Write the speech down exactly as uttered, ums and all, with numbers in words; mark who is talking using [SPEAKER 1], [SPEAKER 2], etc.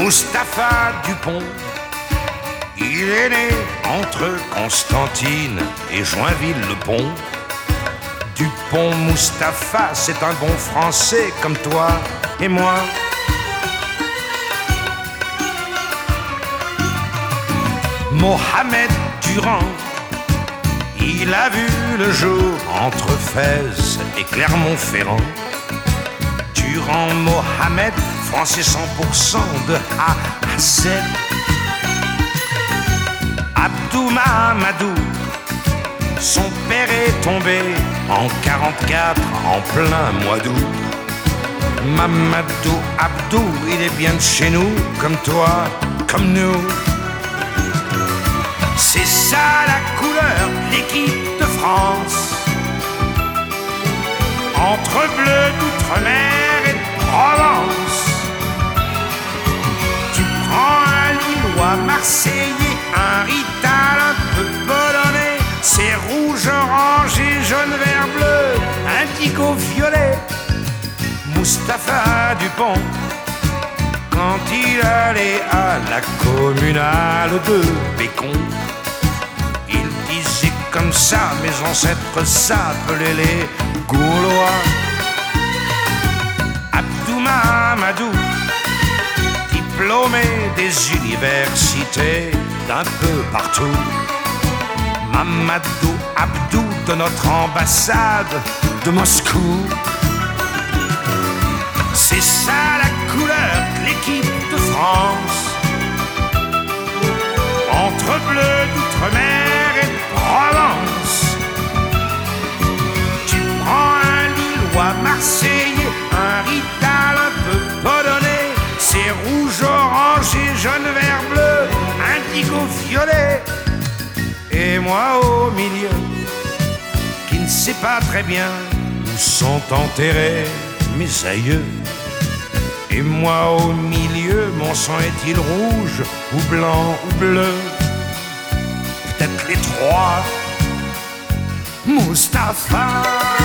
[SPEAKER 1] Mustapha Dupont. Il est né entre Constantine et Joinville-le-Pont. Dupont Mustapha, c'est un bon français comme toi et moi. Mohamed Durand, il a vu le jour entre Fès et Clermont-Ferrand. Durand Mohamed, français cent pour cent de A à Z. Abdou Mahamadou, son père est tombé en quarante-quatre en plein mois d'août. Mamadou Abdou, il est bien de chez nous, comme toi, comme nous. C'est ça la couleur de l'équipe de France. Entre bleu d'outre-mer et de Provence. Tu prends un Lillois, Marseillais, un Rital un peu polonais. C'est rouge, orange et jaune, vert, bleu, indigo, violet. Mustapha Dupont, quand il allait à la communale de Bécon, il disait comme ça, mes ancêtres s'appelaient les Gaulois. Abdou Mahamadou, diplômé des universités d'un peu partout. Mamadou Abdou de notre ambassade de Moscou. C'est ça la couleur de l'équipe de France. Entre bleu d'outre-mer et de Provence. Tu prends un Lillois, Marseillais, un Rital un peu polonais. C'est rouge, orange et jaune, vert, bleu, indigo, violet. Et moi au milieu, qui ne sait pas très bien où sont enterrés mes aïeux. Et moi au milieu, mon sang est-il rouge ou blanc ou bleu? Peut-être les trois. Mustapha